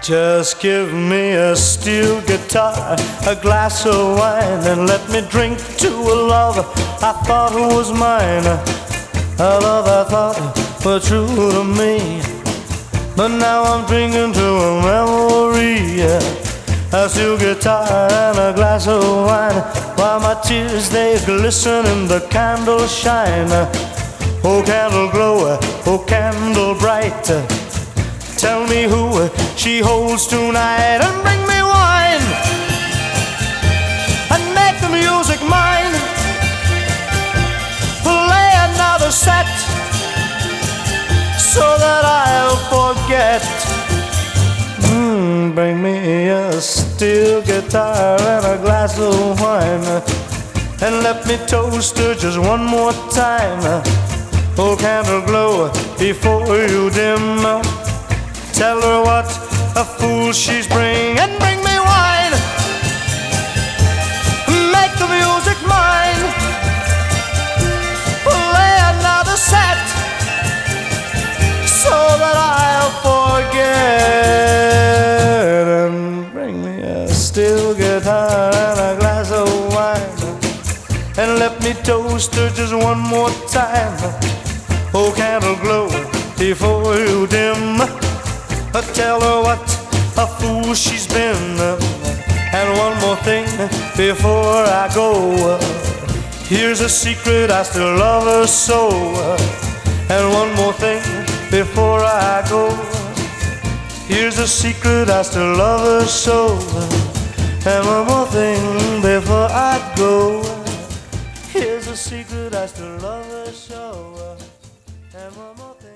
Just give me a steel guitar, a glass of wine, and let me drink to a love I thought was mine. A love I thought was true to me, but now I'm drinking to a memory. A steel guitar and a glass of wine, while my tears they glisten in the candle shine. Oh candle glow, oh candle bright, tell me who she holds tonight, and bring me wine and make the music mine. Play another set so that I'll forget. Bring me a steel guitar and a glass of wine, and let me toast her just one more time. Oh candle glow before you dim, tell her what a fool she's bring, and bring me wine, make the music mine. Play another set so that I'll forget. And bring me a steel guitar and a glass of wine, and let me toast her just one more time. Oh candle glow before you dim, tell her what a fool she's been. And one more thing before I go, here's a secret, I still love her so. And one more thing before I go, here's a secret, I still love her so. And one more thing before I go, here's a secret, I still love her so. And one more thing.